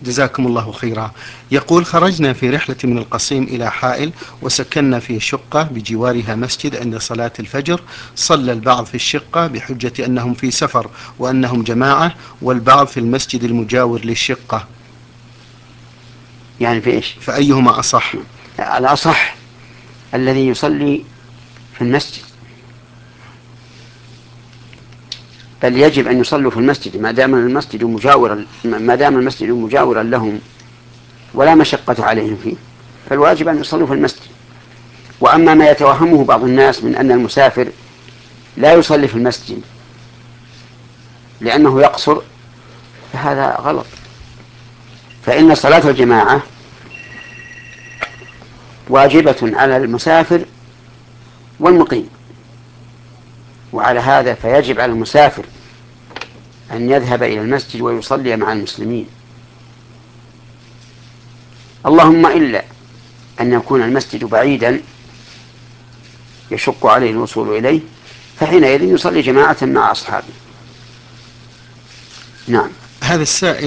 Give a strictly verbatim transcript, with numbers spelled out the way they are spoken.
جزاكم الله خيرا. يقول: خرجنا في رحلة من القصيم إلى حائل وسكننا في شقة بجوارها مسجد. عند صلاة الفجر صلى البعض في الشقة بحجة أنهم في سفر وأنهم جماعة، والبعض في المسجد المجاور للشقة، يعني في إيش؟ فأيهما أصح؟ الأصح الذي يصلي في المسجد، بل يجب أن يصلوا في المسجد ما دام المسجد مجاورا ما دام المسجد مجاورا لهم ولا مشقة عليهم فيه، فالواجب أن يصلوا في المسجد. وأما ما يتوهمه بعض الناس من أن المسافر لا يصلي في المسجد لأنه يقصر، فهذا غلط. فإن صلاة الجماعة واجبة على المسافر والمقيم، وعلى هذا فيجب على المسافر أن يذهب إلى المسجد ويصلي مع المسلمين، اللهم إلا أن يكون المسجد بعيدا يشق عليه الوصول إليه، فحينئذ يصلي جماعة مع أصحابه. نعم. هذا السائل